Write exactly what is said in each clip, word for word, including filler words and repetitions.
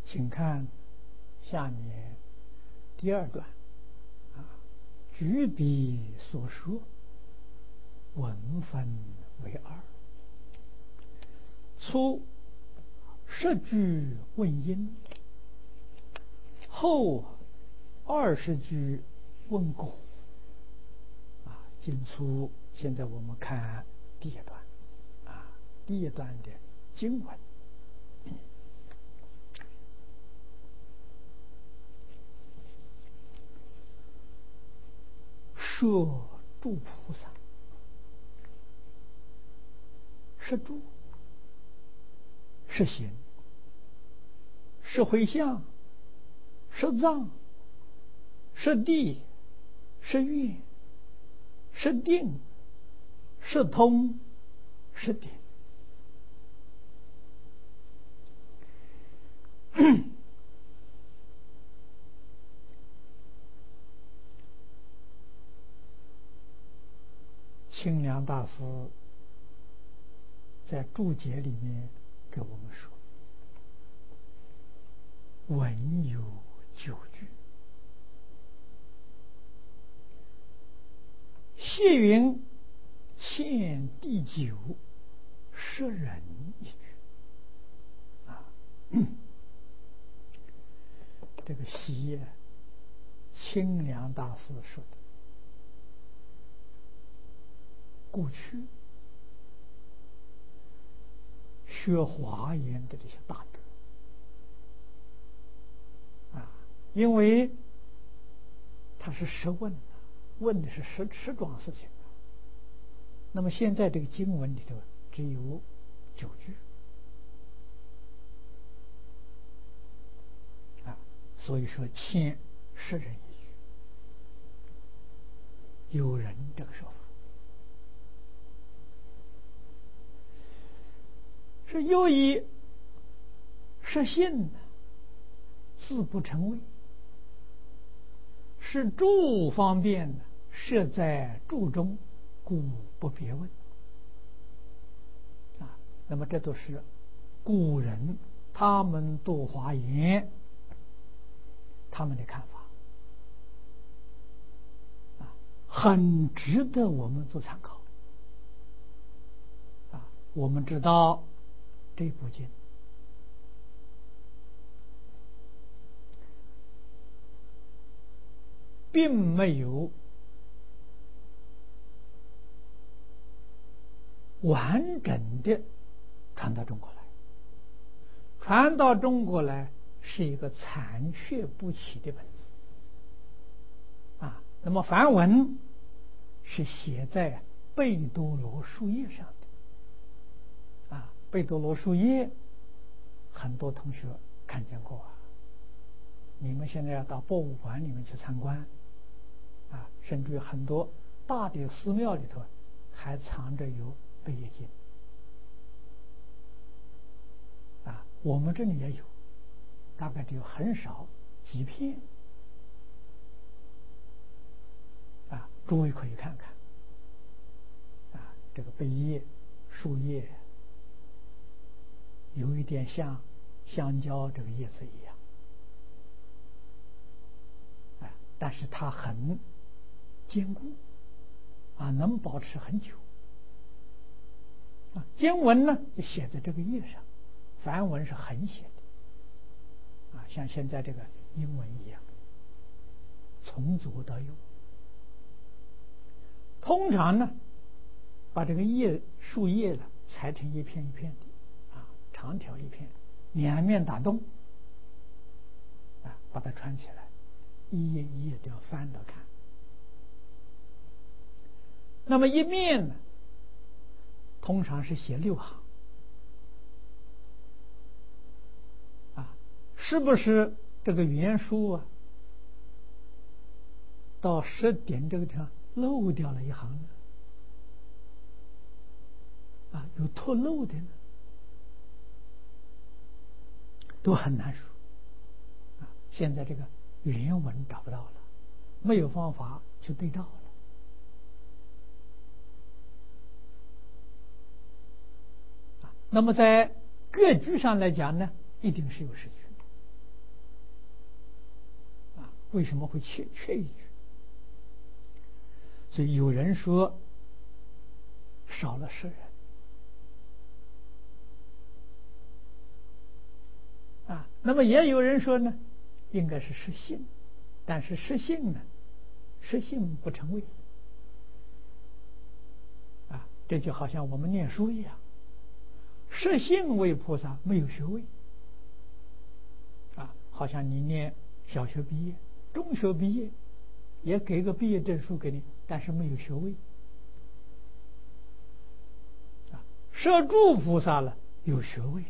请看下面第二段啊，举笔所说，文分为二。初十句问因，后二十句问果。啊，进出现在我们看第一段啊，第一段的经文。摄诸菩萨，摄诸是行，是回向，是藏，是地，是愿，是定，是通，是定。清凉大师在注解里面给我们说，文有九句，谢云欠第九，摄人一句啊。这个习清凉大师说的，过去学华严的这些大德啊，因为他是实问的，问的是实实桩事情啊。那么现在这个经文里头只有九句啊，所以说欠十人一句，有人这个说法。是又以是信自不成位，是诸方便设在诸中，故不别问啊。那么这都是古人他们读华严他们的看法啊，很值得我们做参考啊。我们知道这部经并没有完整的传到中国来，传到中国来是一个残缺不齐的本子啊。那么梵文是写在贝多罗树叶上的啊，贝多罗树叶很多同学看见过啊。你们现在要到博物馆里面去参观啊，甚至于很多大的寺庙里头还藏着有贝叶经啊，我们这里也有，大概只有很少几片啊，诸位可以看看啊，这个贝叶树叶有一点像香蕉这个叶子一样啊，但是它很坚固啊，能保持很久啊。经文呢就写在这个叶上，梵文是横写的啊，像现在这个英文一样，从左到右。通常呢，把这个叶树叶呢裁成一片一片的啊，长条一片，两面打洞啊，把它穿起来，一页一页都要翻着看。那么一面呢，通常是写六行啊，是不是这个原书啊，到十点这个地方漏掉了一行呢？啊，有脱漏的呢，都很难说啊。现在这个原文找不到了，没有方法去对照了。那么在各句上来讲呢，一定是有失去为什么会缺缺一句？所以有人说少了世人啊，那么也有人说呢，应该是失信，但是失信呢，失信不成位啊，这就好像我们念书一样，失信为菩萨没有学位啊，好像你念小学毕业、中学毕业，也给个毕业证书给你，但是没有学位啊。摄住菩萨了，有学位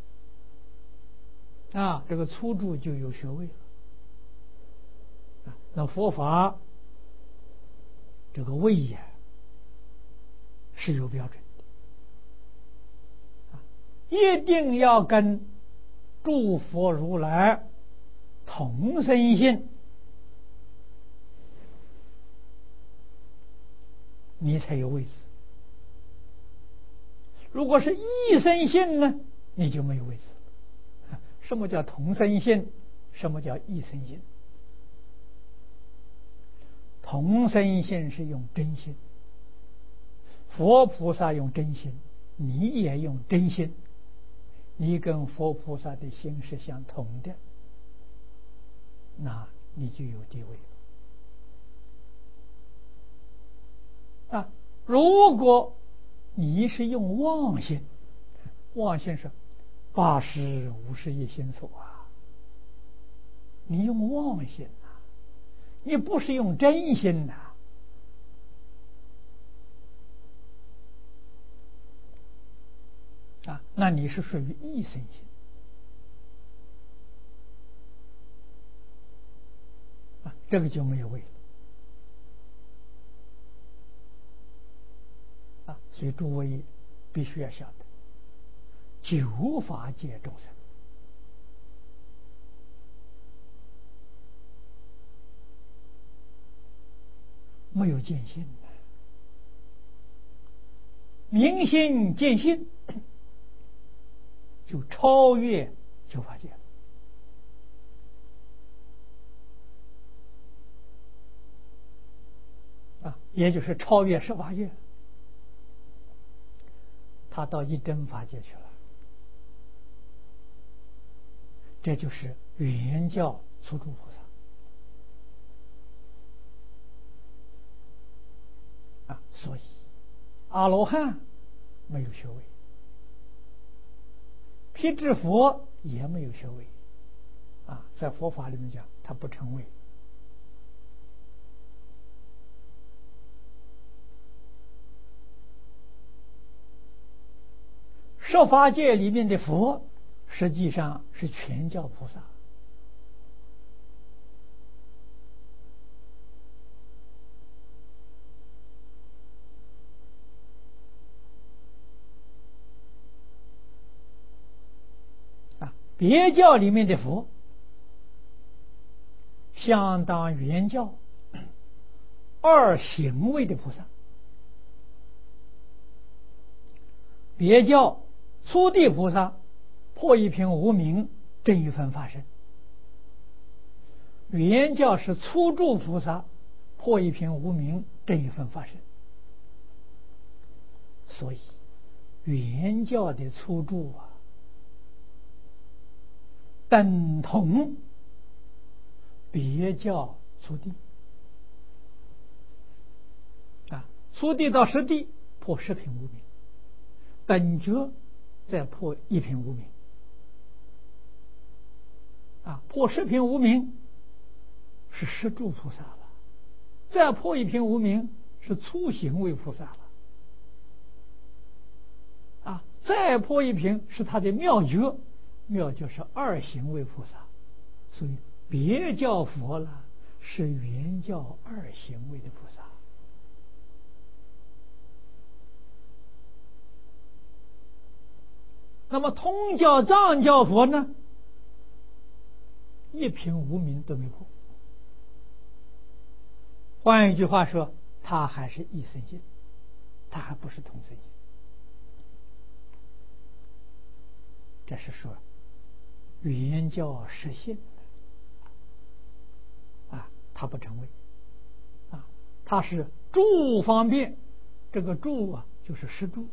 了啊，这个初住就有学位了啊。那佛法这个位呀是有标准的啊，一定要跟诸佛如来同生性，你才有位置。如果是异生性呢，你就没有位置。什么叫同生性？什么叫异生性？同生性是用真心，佛菩萨用真心，你也用真心，你跟佛菩萨的心是相同的，那你就有地位了啊。如果你是用妄心，妄心是八识无是一心所啊，你用妄心啊，你不是用真心呐、啊。啊，那你是属于异生性啊，这个就没有位了啊。所以诸位必须要晓得，九法界众生没有见性的，明心见性就超越九法界啊，也就是超越十法界，他到一真法界去了。这就是原教初住菩萨啊，所以阿罗汉没有学位，辟支佛也没有学位啊，在佛法里面讲，他不成位。十法界里面的佛，实际上是全教菩萨啊，别教里面的佛相当原教二行位的菩萨，别教初地菩萨破一品无明正一分法身，原教是初住菩萨破一品无明正一分法身，所以原教的初住啊，等同别教初地啊，初地到十地破十品无明，本觉再破一品无明啊，破十品无明是十住菩萨了，再破一品无明是初行为菩萨了啊，再破一品是他的妙觉，妙觉是二行为菩萨，所以别教佛了是原教二行为的菩萨。那么通教藏教佛呢，一品无明都没破，换一句话说，他还是异生性，他还不是同生性。这是说原教实性啊， 他不成位啊，他是住方便，这个住啊就是实住，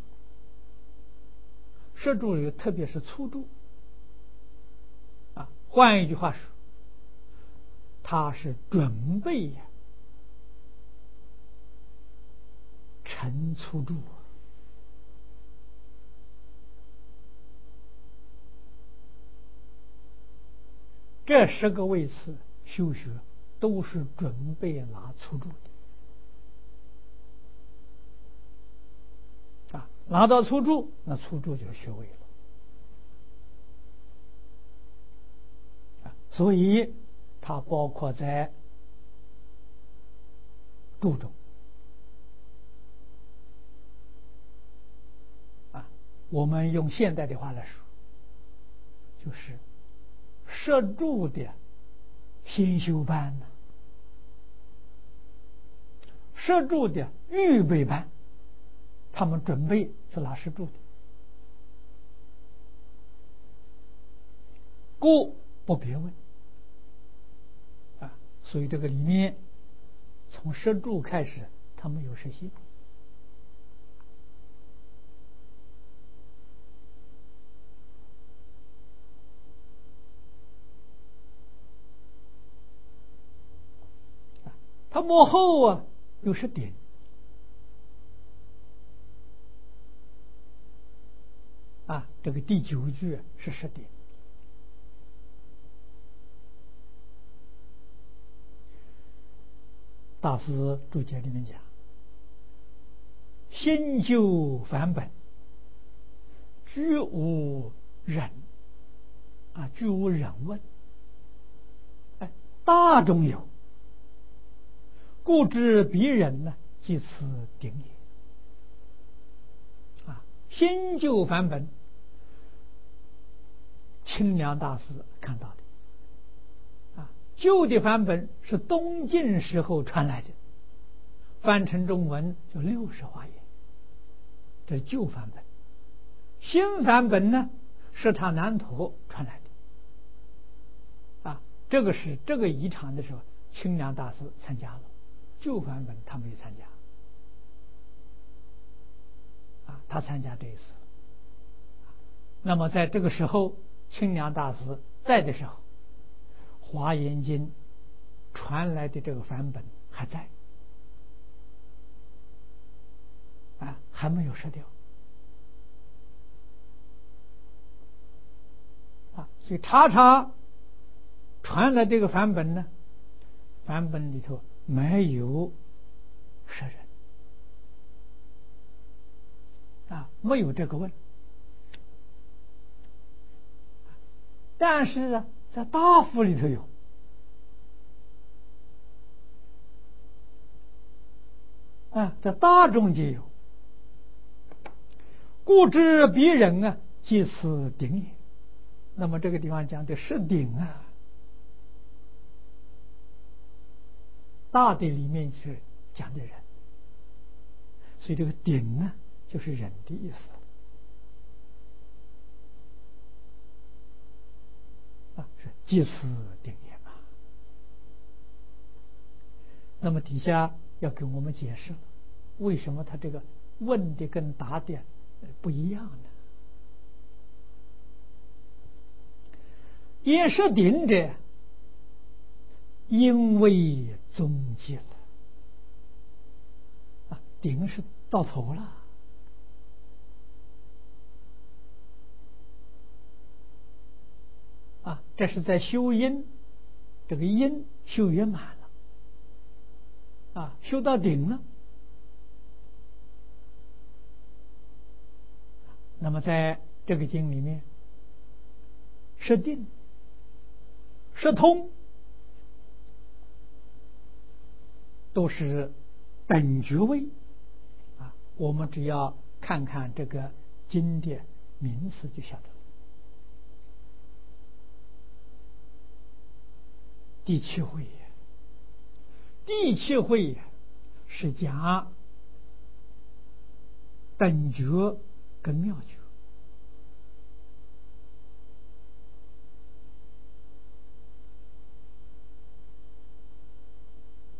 实住里特别是粗住啊，换一句话说，他是准备呀、成粗住。这十个位次修学都是准备拿粗住的啊，拿到粗住，那粗住就学位了啊。所以它包括在住中啊。我们用现代的话来说，就是摄住的先修班呢，摄住的预备班，他们准备是拿摄住的，故不别问啊。所以这个里面从摄住开始，他们有实习他幕后啊有是顶啊，这个第九句是十顶。大师注解里面讲，新旧梵本，居无忍啊，居无忍问，哎，大中有，故知彼人呢，即此顶也。啊，新旧梵本，清凉大师看到的。旧的梵本是东晋时候传来的，翻成中文就六十华严，这是旧梵本。新梵本呢，是他南陀传来的啊，这个是这个仪场的时候，清凉大师参加了，旧梵本他没有参加啊，他参加这一次。那么在这个时候，清凉大师在的时候，华严经传来的这个梵本还在啊，还没有失掉啊，所以查查传来这个梵本呢，梵本里头没有舍人啊，没有这个问，但是啊，在大佛里头有啊，在大众皆有，故知彼人啊，即此顶也。那么这个地方讲的是顶啊，大的里面是讲的人，所以这个顶呢，就是人的意思啊，是即此顶也嘛。那么底下要给我们解释了，为什么他这个问的跟答的不一样呢？也是顶者，因为终结了啊，顶是到头了啊，这是在修因，这个因修圆满了啊，修到顶了。那么在这个经里面，是定是通，都是等觉位啊。我们只要看看这个经的名词就晓得了。第七会，第七会是讲等觉跟妙觉。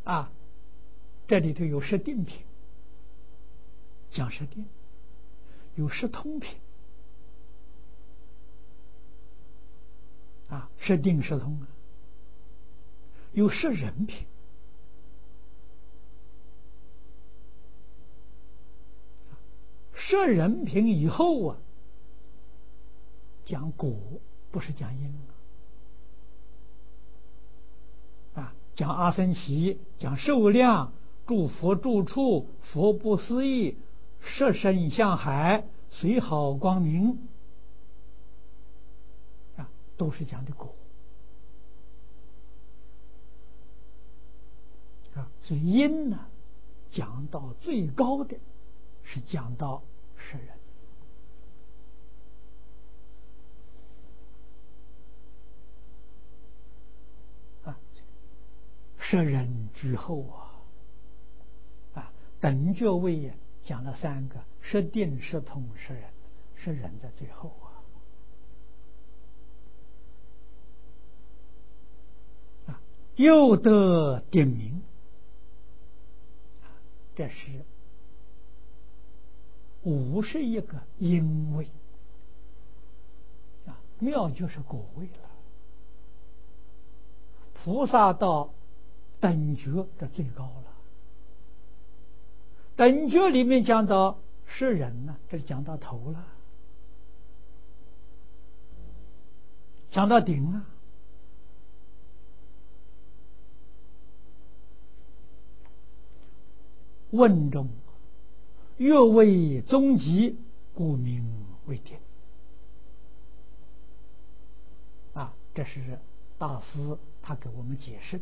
啊，这里头有十定品，讲十定；有十通品，啊，十定十通啊；有十人品，十人品以后啊，讲果，不是讲因了。啊，讲阿僧祇，讲寿量，诸佛住处，佛不思议，摄身向海，随好光明，啊，都是讲的果。啊，所以因呢，讲到最高的是讲到世人。摄人居后啊，啊，等觉位呀，讲了三个：摄定、摄通、摄人，摄人在最后啊，啊，又得定名，这是五十一个因位啊，妙就是果位了。菩萨道等觉这最高了，等觉里面讲到是人呢，这讲到头了，讲到顶啊。问中越为终极，故名为定。啊，这是大师他给我们解释的。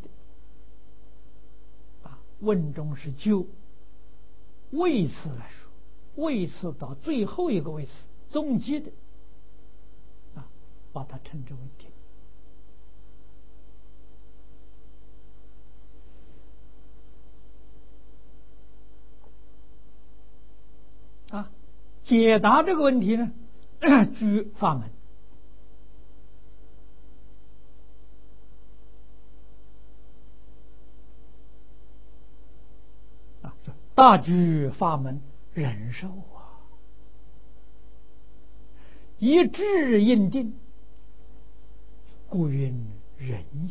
啊，问中是就位次来说，位次到最后一个位次，终极的，啊，把它称之为定。啊，解答这个问题呢，居法门。啊，大居法门忍受啊，一致应定，故云忍也。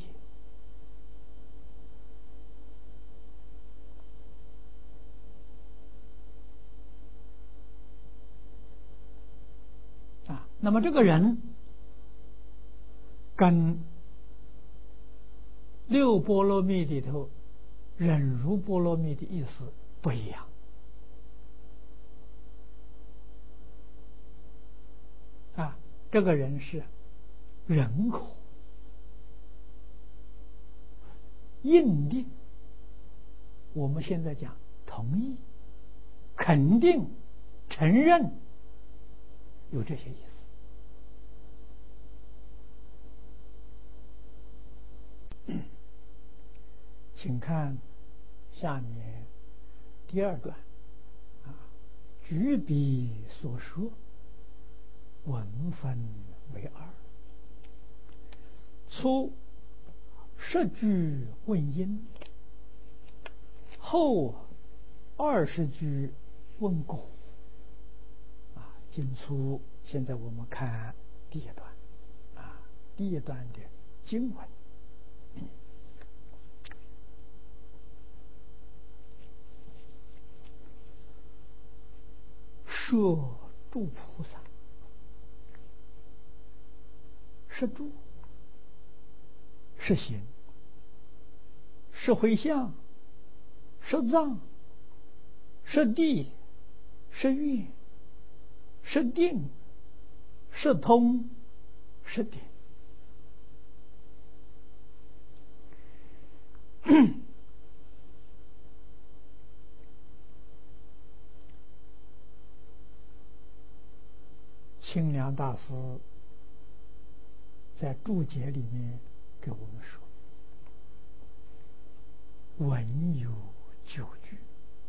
啊，那么这个人跟六波罗蜜里头忍辱波罗蜜的意思不一样。啊，这个人是忍苦印定，我们现在讲同意、肯定、承认，有这些意思。请看下面第二段啊，举彼所说，文分为二：初十句问因，后二十句问果。啊，经书现在我们看第一段啊，第一段的经文。摄诸菩萨，摄诸是行，是回向，是藏，是地，是愿，是定，是通，是定。清凉大师在注解里面给我们说，文有九句，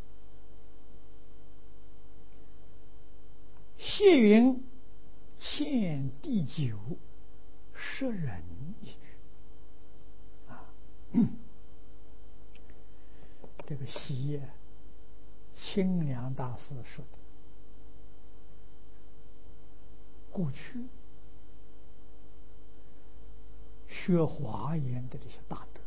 谢云欠第九，摄人一句。啊， 这个习清凉大师说的，过去学华严的这些大德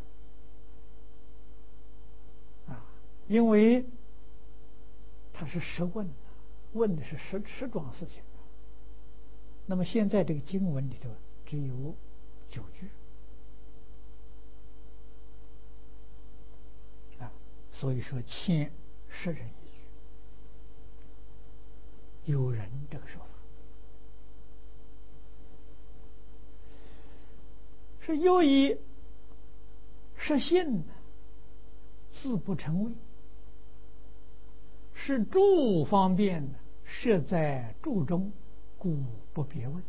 啊，因为他是实问的，问的是实实桩事情。那么现在这个经文里头只有九句啊，所以说欠十人一句，有人这个说法是由于实信自不成位，是诸方便设在诸中，故不别问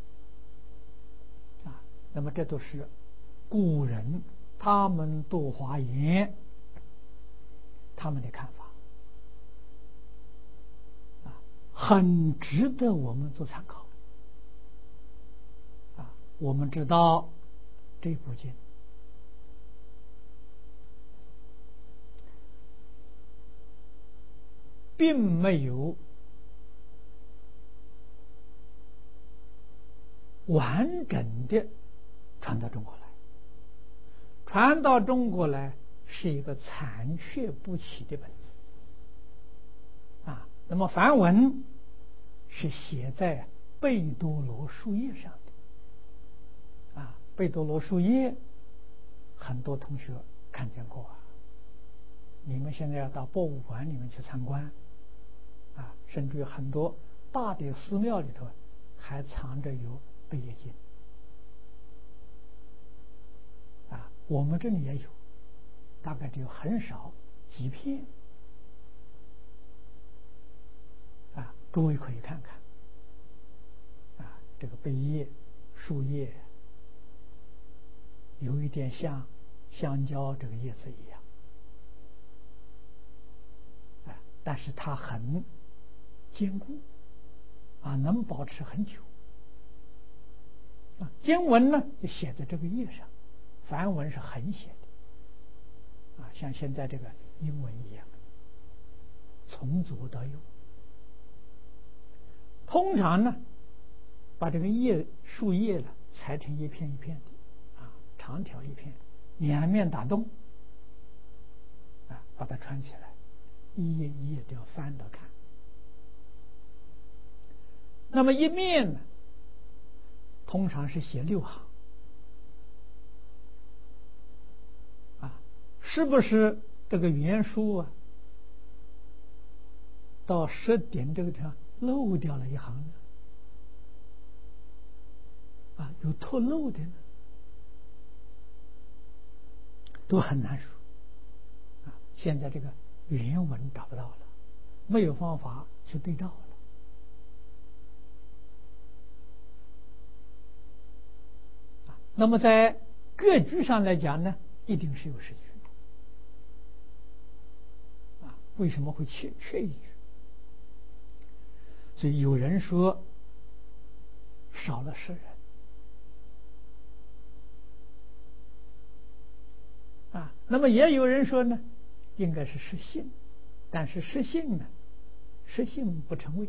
啊。那么这都是古人他们读华严他们的看法啊，很值得我们做参考啊。我们知道这部经并没有完整的传到中国来，传到中国来是一个残缺不齐的本子啊。那么梵文是写在贝多罗树叶上的啊，贝多罗树叶很多同学看见过啊，你们现在要到博物馆里面去参观啊，甚至于很多大的寺庙里头还藏着有贝叶经啊，我们这里也有，大概只有很少几片啊，诸位可以看看啊，这个贝叶树叶有一点像香蕉这个叶子一样啊，但是它很坚固啊，能保持很久啊。经文呢就写在这个叶上，梵文是横写的啊，像现在这个英文一样，从左到右。通常呢，把这个叶树叶呢裁成一片一片的啊，长条一片，两面打洞啊，把它穿起来，一页一页都要翻着看。那么一面呢，通常是写六行啊，是不是这个原书啊到十点这个地方漏掉了一行呢？啊，有脱漏的呢，都很难说啊。现在这个原文找不到了，没有方法去对照了啊。那么在各句上来讲呢，一定是有十句啊。为什么会缺缺一句？所以有人说少了十人啊，那么也有人说呢，应该是实信，但是实信呢，实信不成位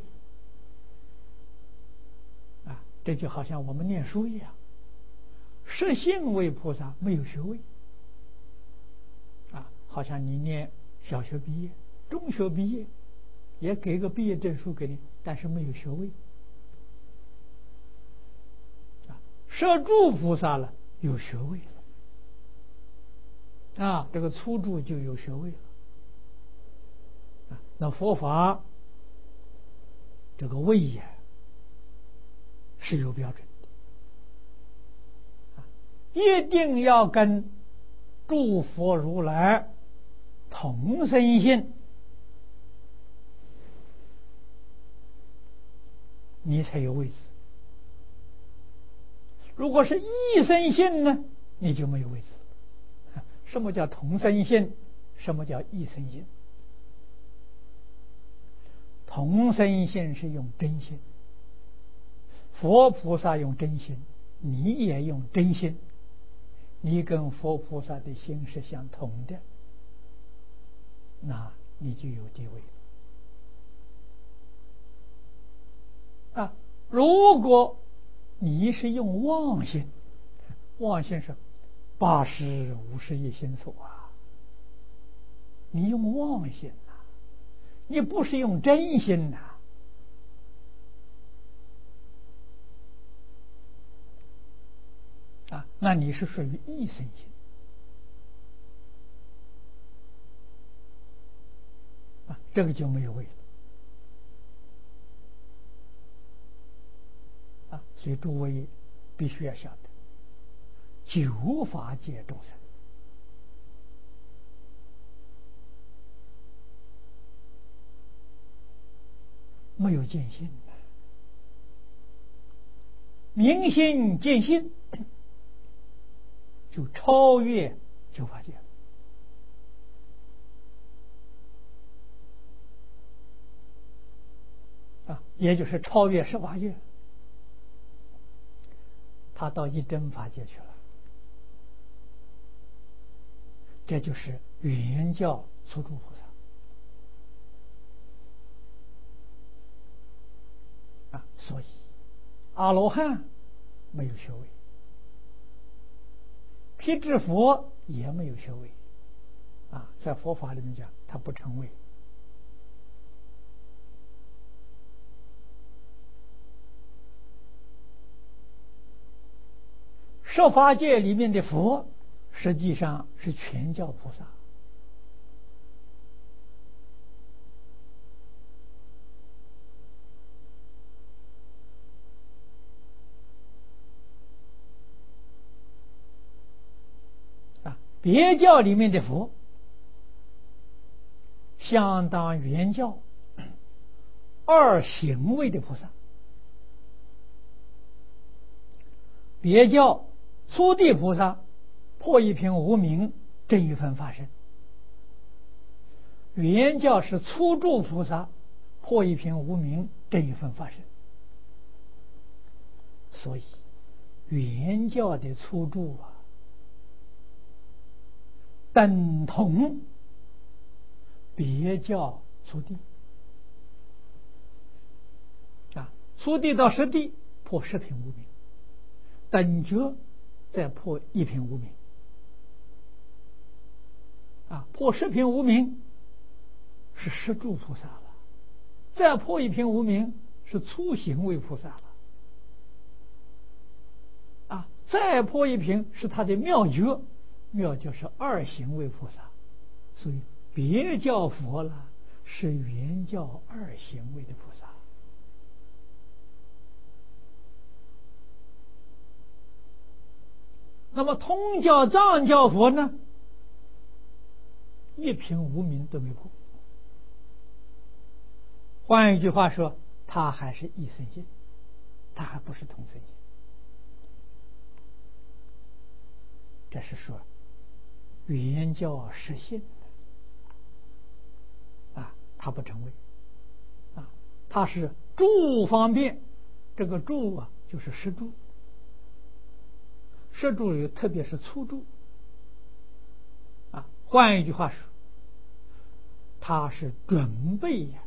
啊，这就好像我们念书一样，实信为菩萨没有学位啊，好像你念小学毕业、中学毕业，也给个毕业证书给你，但是没有学位啊。摄住菩萨了，有学位了。啊，这个初住就有学位了啊。那佛法这个位也是有标准的啊，一定要跟诸佛如来同生性，你才有位置。如果是异生性呢，你就没有位置。什么叫同生性？什么叫异生性？同生性是用真心，佛菩萨用真心，你也用真心，你跟佛菩萨的心是相同的那你就有地位了啊。如果你是用妄心，妄心是八识无识一心所啊，你用妄心呐、啊，你不是用真心呐、啊。啊，那你是属于异生心啊，这个就没有位了啊。所以诸位必须要晓得，九法界众生没有见性的，明心见性就超越九法界了。啊，也就是超越十法界，他到一真法界去了。这就是原教初住菩萨啊。所以阿罗汉没有学位，辟支佛也没有学位啊，在佛法里面讲，他不成位。十法界里面的佛实际上是全教菩萨啊，别教里面的佛相当原教二行位的菩萨，别教初地菩萨破一品无明正一分法身，原教是初住菩萨破一品无明正一分法身。所以原教的初住啊，等同别教初地啊，初地到十地破十品无明，等觉再破一品无明啊，破十品无明是十住菩萨了，再破一品无明是初行位菩萨了啊，再破一品是他的妙觉，妙觉是二行位菩萨，所以别教佛了是原教二行位的菩萨。那么通教藏教佛呢，一品无明都没破。换一句话说，他还是异生性，他还不是同生性。这是说原教实性啊，他不成位啊，他是住方面，这个住啊就是实住，实住有特别是初住啊。换一句话说，他是准备呀、啊、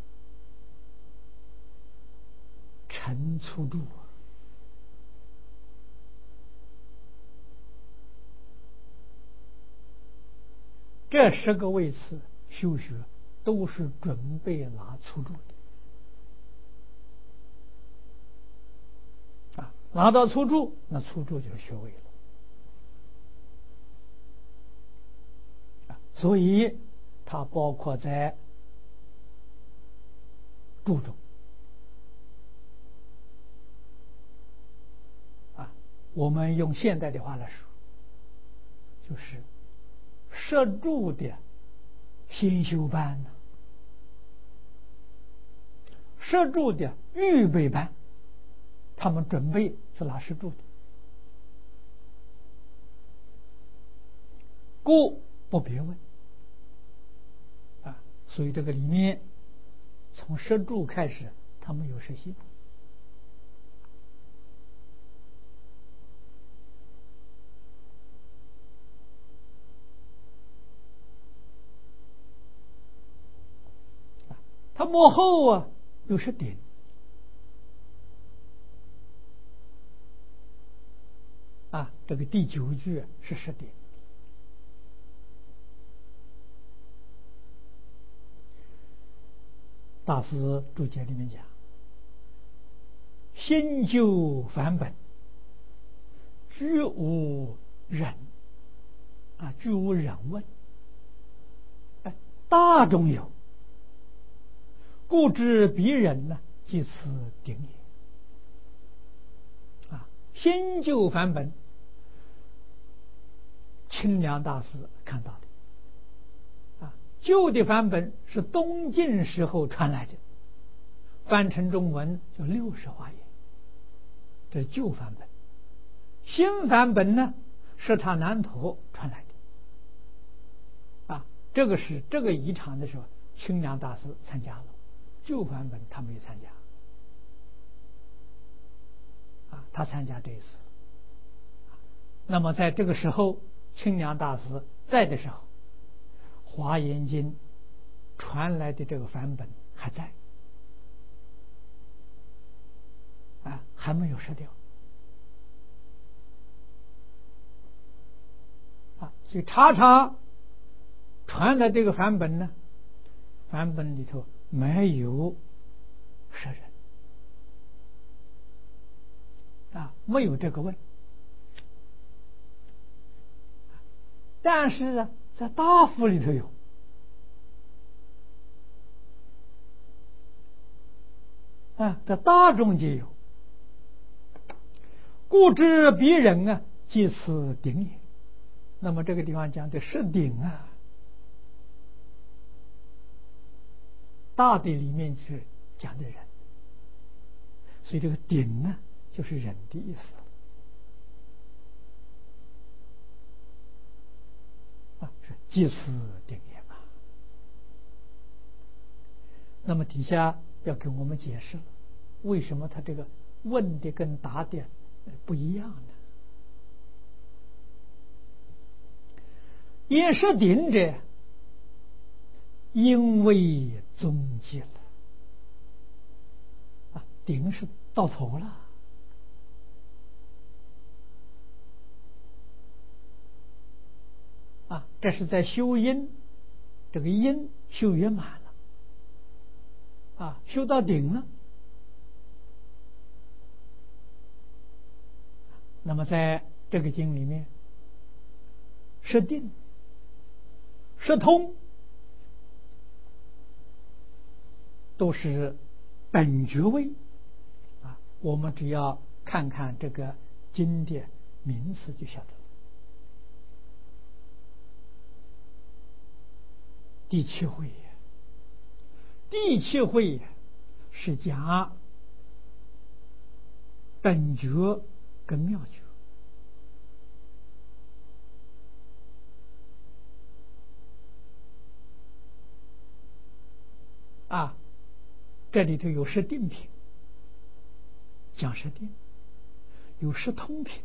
成初住啊。这十个位次修学都是准备拿初住的啊，拿到初住，那初住就是学位了啊。所以它包括在住中啊。我们用现代的话来说，就是摄住的先修班呢，摄住的预备班，他们准备是拿摄住的，故不别问啊。所以这个里面从摄住开始，他们有实心他幕后啊又是顶啊，这个第九句是实顶。大师注解里面讲，新旧梵本，居无忍啊，居无忍问，哎，大中有，故知彼人呢，即此顶也。啊，新旧梵本，清凉大师看到的。旧的梵本是东晋时候传来的，翻成中文就六十华严，这是旧梵本。新梵本呢，是他南陀传来的。啊，这个是这个仪场的时候，清凉大师参加了，旧梵本他没有参加。啊，他参加这一次。那么在这个时候，清凉大师在的时候，华严经传来的这个梵本还在，啊，还没有失掉，啊，所以查查传来这个梵本呢，梵本里头没有舍人，啊，没有这个问，但是啊，在大佛里头有。啊，在大众皆有，故知彼人啊，即此顶也。那么这个地方讲的是顶啊，大的里面是讲的人，所以这个顶呢，就是人的意思啊，是即此顶也嘛。那么底下要给我们解释了，为什么他这个问的跟答的不一样呢？因是顶者，因为踪迹了啊，顶是到头了啊，这是在修因，这个因修圆满了。啊，修到顶了。那么在这个经里面，是定，是通，都是本觉位啊。我们只要看看这个经的名词就晓得了。第七会。第七会是讲本觉跟妙觉啊，这里头有识定品，讲识定；有识通品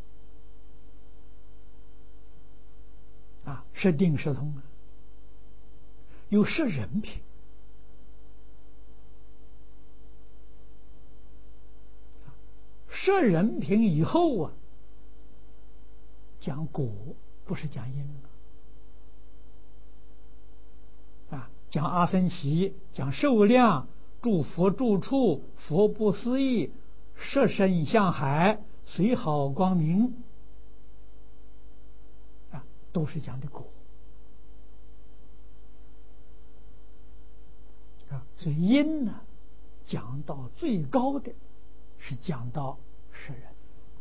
啊，识定识通啊；有识人品。摄人品以后啊，讲果不是讲因了啊，讲阿僧祇，讲受量，住佛住处，佛不思议，摄身向海，随好光明啊，都是讲的果啊。所以因呢，讲到最高的是讲到是人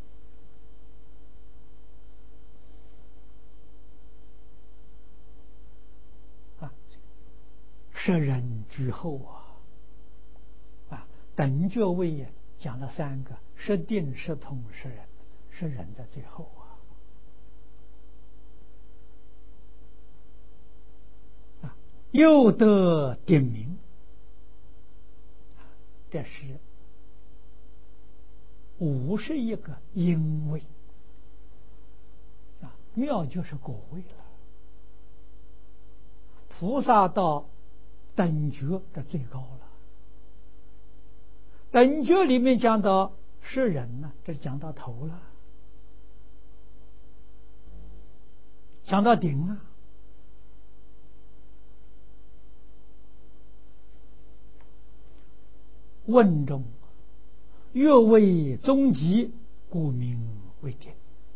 啊，摄人居后啊啊，等觉位也讲了三个，摄定、摄通、摄人，摄人在最后啊啊，又得点名，这是五十一个因位啊，妙就是果位了。菩萨道等觉的最高了。等觉里面讲到是人呢，这讲到头了，讲到顶啊。问中越为终极，故名为顶。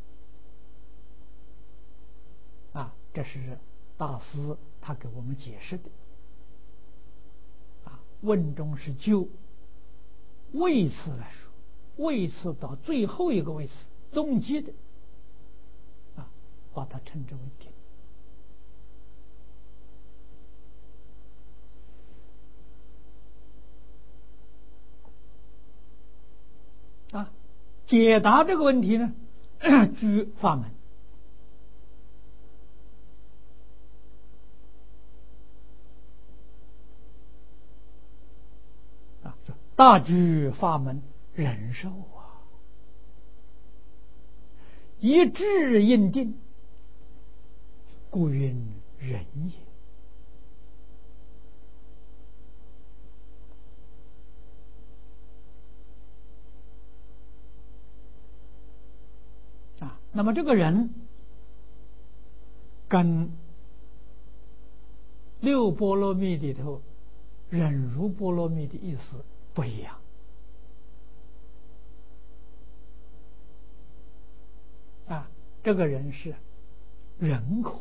啊，这是大师他给我们解释的。啊，问中是就位次来说，位次到最后一个位次，终极的，啊，把它称之为顶。啊，解答这个问题呢，居法门。啊，大居法门忍受啊，一致应定，故云忍也。啊，那么这个人跟六波罗蜜里头忍辱波罗蜜的意思不一样。啊，这个人是认可、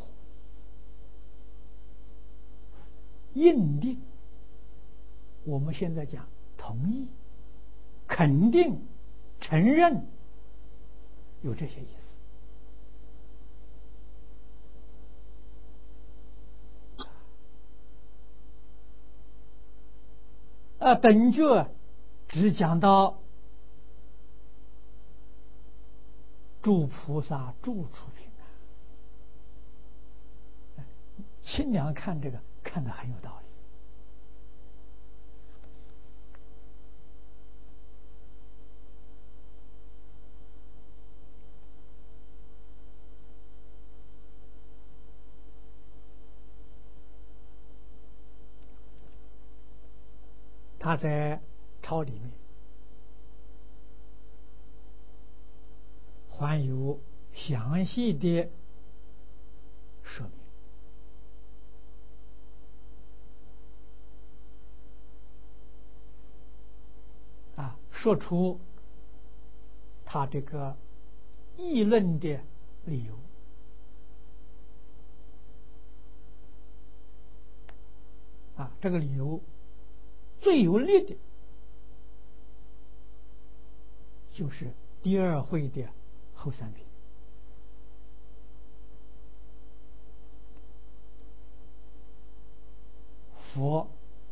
认定，我们现在讲同意、肯定、承认，有这些意思。啊，等觉只讲到诸菩萨住处品啊，清凉看这个看得很有道理。他在抄里面还有详细的说明。啊，说出他这个议论的理由。啊，这个理由最有力的就是第二会的后三品。佛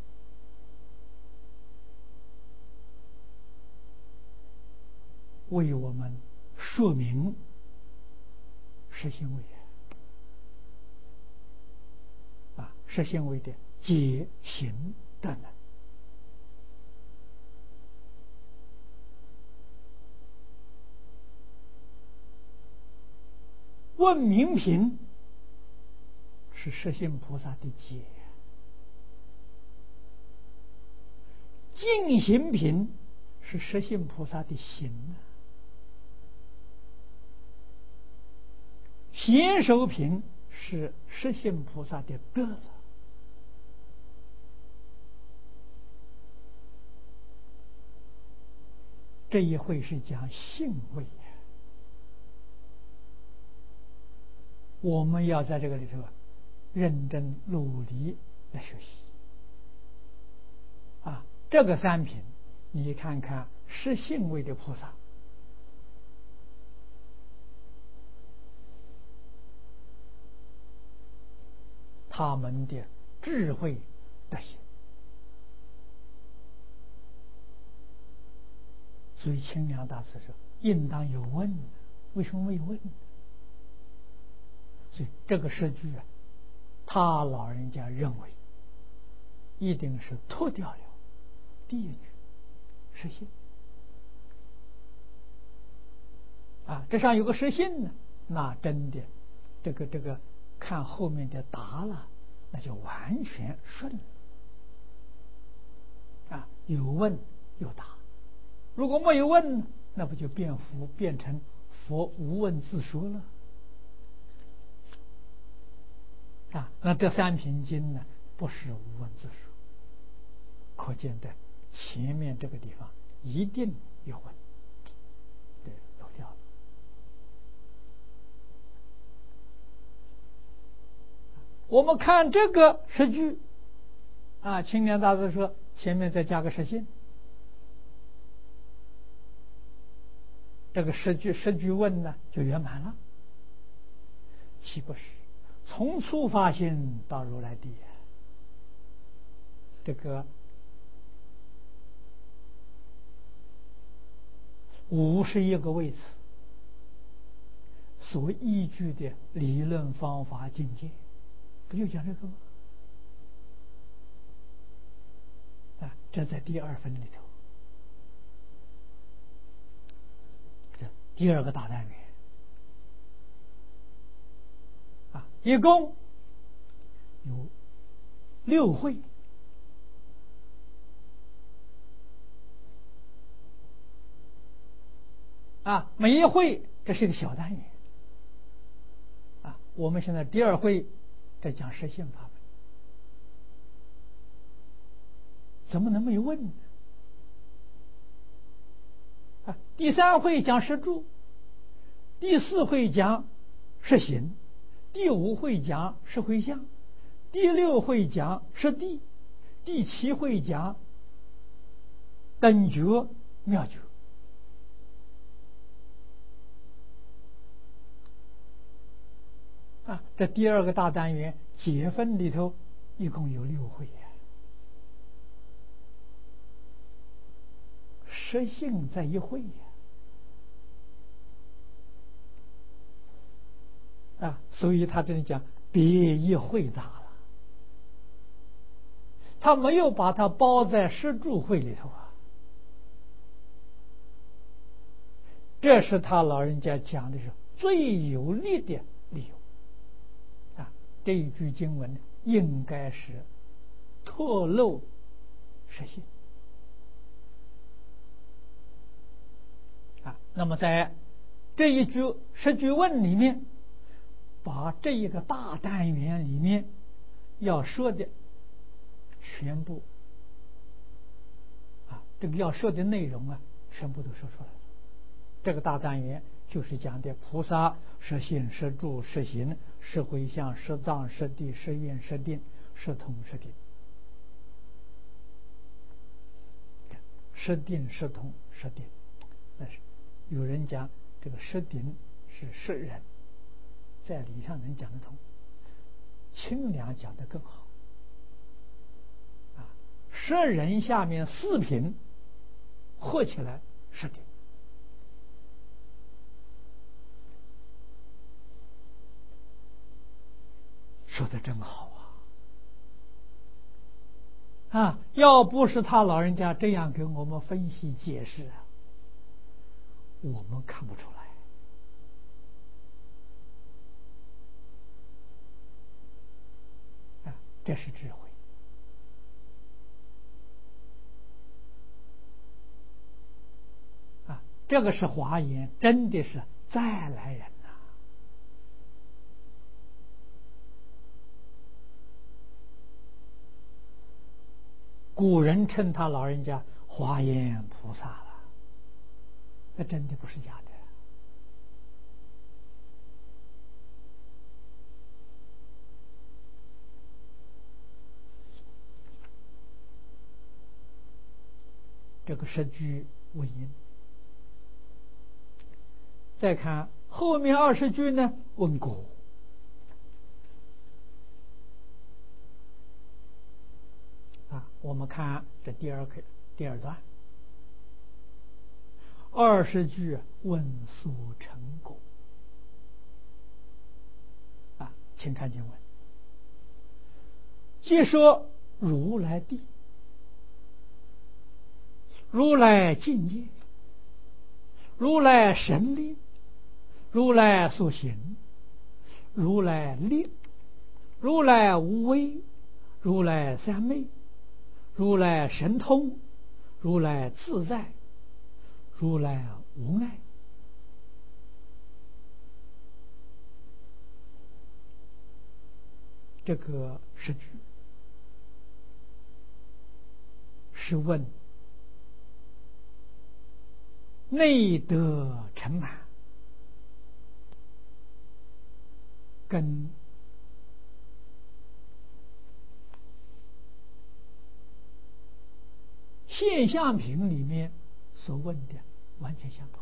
为我们说明实行为啊，实行为的解行的能。问明品是实行菩萨的解，净行品是实行菩萨的行啊，贤首品是实行菩萨的德了。这一会是讲性位，我们要在这个里头认真努力来学习啊。这个三品，你看看实性位的菩萨，他们的智慧德行。所以清凉大师说应当有问，为什么没有问？所以这个诗句啊，他老人家认为一定是脱掉了第一句实性啊，这上有个实性呢，那真的这个这个看后面的答了，那就完全顺了啊，有问有答。如果没有问，那不就变佛变成佛无问自说了啊？那这三品经呢，不是无问自说，可见的前面这个地方一定有问，对，漏掉了。我们看这个诗句啊，青年大师说前面再加个实心，这个诗句诗句问呢就圆满了，岂不是从初发心到如来地？这个五十一个位次所依据的理论方法境界，不就讲这个吗？啊，这在第二分里头，这第二个大单元啊，一共有六会。啊，每一会这是一个小单元啊。我们现在第二会在讲实性法门，怎么能没有问呢？啊，第三会讲实住，第四会讲实行，第五会讲实回向，第六会讲实地，第七会讲等觉妙觉。啊，这第二个大单元解分里头一共有六会呀，实性在一会呀。啊，所以他这里讲别一会大了，他没有把它包在实住会里头啊。这是他老人家讲的是最有力的理由。这一句经文应该是透露实性啊。那么在这一句十句问里面，把这一个大单元里面要说的全部啊，这个要说的内容啊，全部都说出来了。这个大单元就是讲的菩萨实性、实住、实行、实回向、实藏、实地、实愿、实定、实通、实定、实定、实通、实定。但是有人讲这个实定是实人，在理上能讲得通，清凉讲得更好啊。实人下面四品合起来实定。说的真好啊！啊，要不是他老人家这样给我们分析解释啊，我们看不出来啊，这是智慧啊！这个是华严，真的是再来人。古人称他老人家华严菩萨了，那真的不是假的。这个十句问因，再看后面二十句呢，问果。啊，我们看这第二课第二段，二十句问所成果。啊，请看经文，既说如来地、如来境界、如来神力、如来所行、如来力、如来无为、如来三昧、 如来神通，如来自在，如来无碍。这个十句是问内德成满，跟现象品里面所问的完全相同。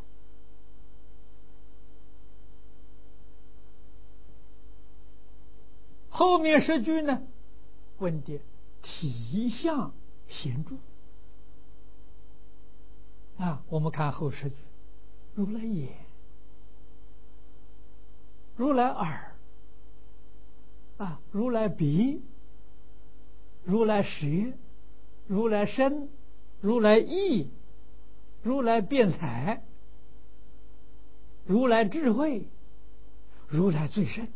后面十句呢，问的体相显著啊，我们看后十句：如来眼，如来耳，啊，如来鼻，如来舌，如来身，如来意，如来辩才，如来智慧，如来最胜。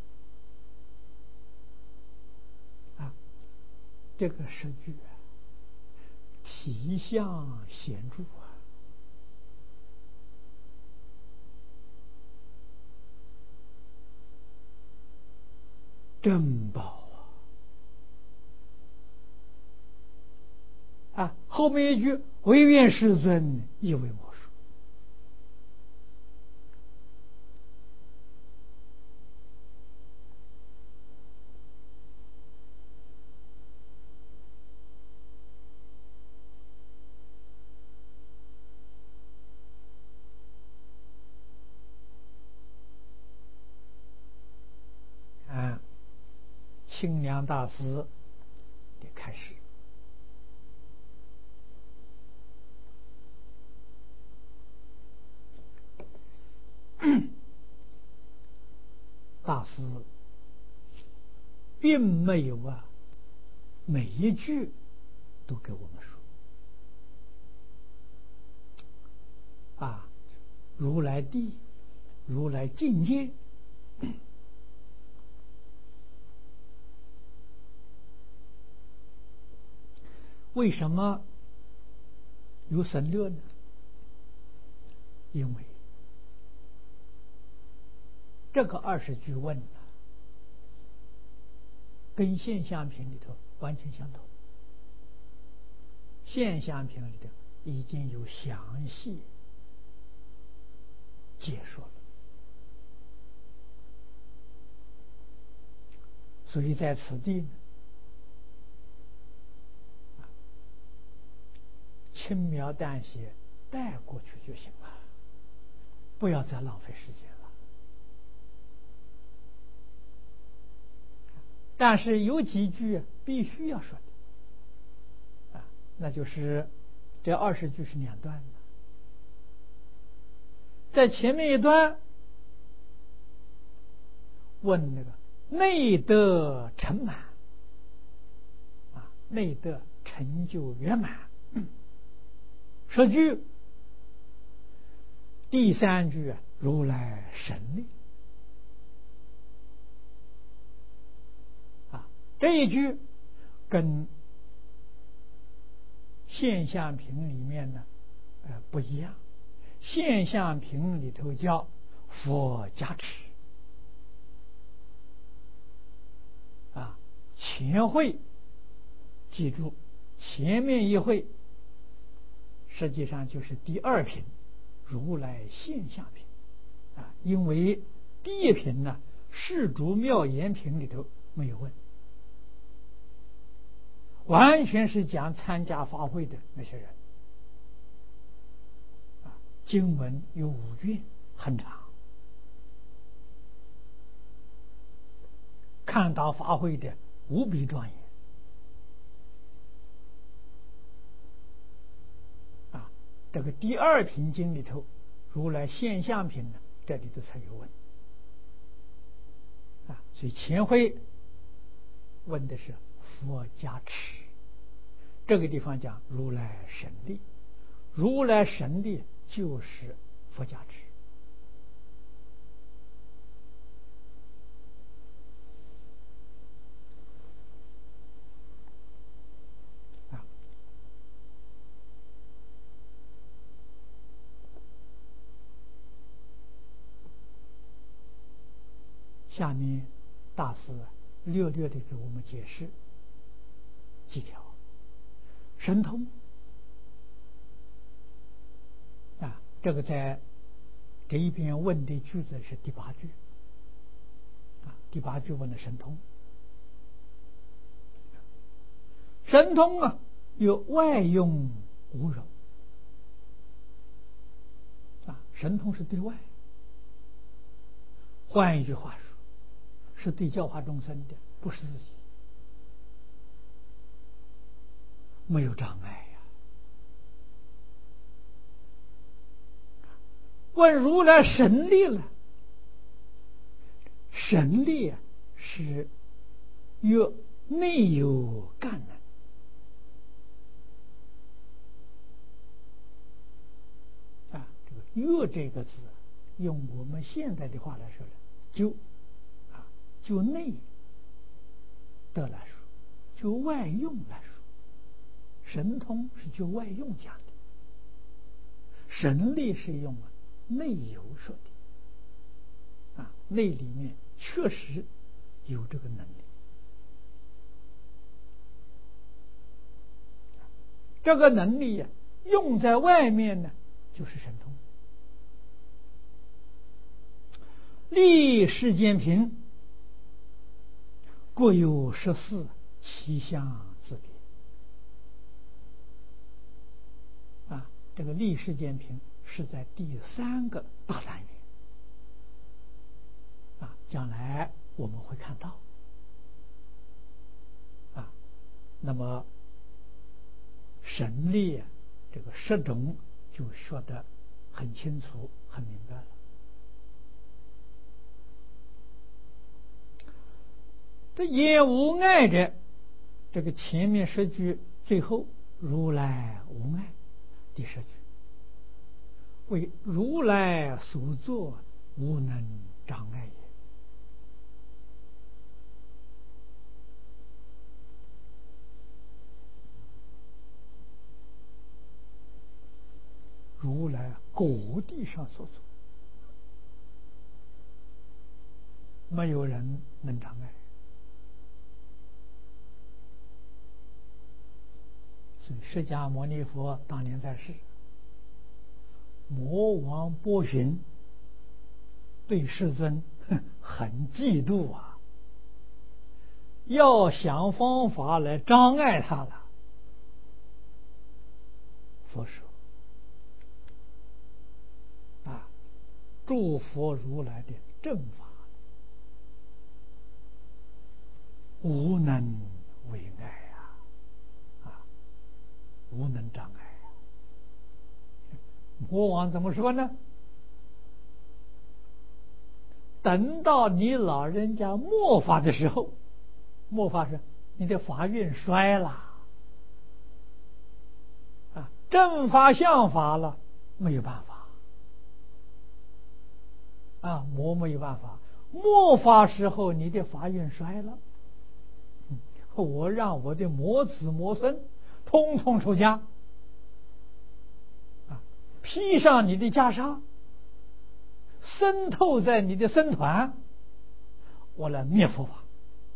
啊，这个十句啊，体相显著啊。珍宝啊！啊，后面一句唯愿世尊亦为莫属。啊，清凉大师的开始。大师并没有啊，每一句都给我们说啊，如来地，如来境界，为什么有省略呢？因为这个二十句问了，跟现象品里头完全相同。现象品里头已经有详细解说了，所以在此地呢，轻描淡写带过去就行了，不要再浪费时间了。但是有几句必须要说的啊，那就是这二十句是两段的，在前面一段问那个内德成满啊，内德成就圆满。十句，第三句啊，如来神力啊，这一句跟现象品里面呢，呃不一样。现象品里头叫佛加持啊，前会记住，前面一会实际上就是第二品如来现象品啊，因为第一品呢，世诸妙言品里头没有问，完全是讲参加法会的那些人啊，经文有五卷，很长，看到法会的无比庄严啊。这个第二品经里头，如来现象品呢，这里头才有问啊。所以前回问的是佛加持，这个地方讲如来神力，如来神力就是佛加持啊。 下面大师略略的给我们解释几条。神通啊，这个在这一篇问的句子是第八句啊，第八句问的神通。神通啊，有外用无容啊，神通是对外，换一句话说，是对教化众生的，不是自己，没有障碍呀。问如来神力了，神力啊是越内有干能。啊，这个“越”这个字，用我们现在的话来说呢，就啊，就内的来说，就外用来说，神通是就外用讲的，神力是用啊内有说的，啊，内里面确实有这个能力，这个能力呀、啊，用在外面呢，就是神通。立世间品，各有十四，其相自别。啊，这个立世间品是在第三个大单元。啊，将来我们会看到。啊，那么神力啊，这个十种就说得很清楚、很明白了。这也无碍者，这个前面十句最后如来无碍，第十句为如来所作，无能障碍也。如来果地上所做，没有人能障碍。所以释迦牟尼佛当年在世，魔王波旬对世尊很嫉妒啊，要想方法来障碍他了。佛说啊，诸佛如来的正法，无能为碍啊，啊，无能障碍啊。魔王怎么说呢？等到你老人家末法的时候，末法是你的法运衰了啊，正法相法了，没有办法啊，魔没有办法。末法时候你的法运衰了，我让我的魔子魔孙通通出家啊，披上你的袈裟，渗透在你的僧团，我来灭佛法。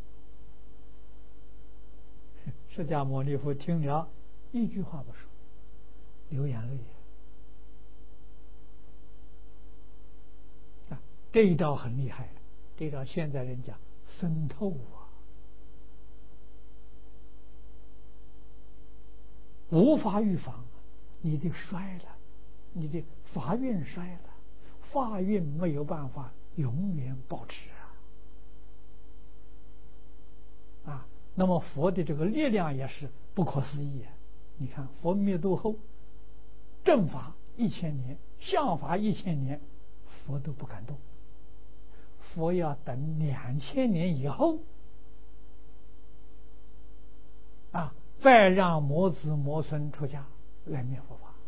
释迦牟尼佛听了一句话不说，流眼泪啊！这一招很厉害，这一招现在人讲渗透啊，无法预防，你的衰了，你的法运衰了，法运没有办法永远保持啊！啊，那么佛的这个力量也是不可思议啊！你看佛灭度后，正法一千年，相法一千年，佛都不敢动，佛要等两千年以后啊，再让魔子魔孙出家来灭佛法。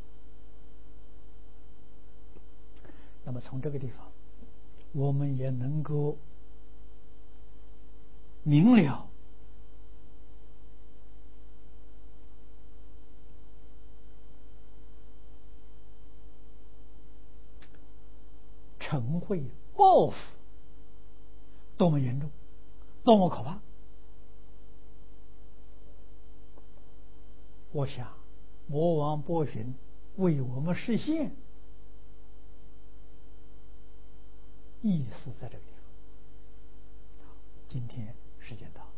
那么从这个地方，我们也能够明了嗔恚报复多么严重，多么可怕！我想，魔王波旬为我们实现，意思在这个地方。今天时间到。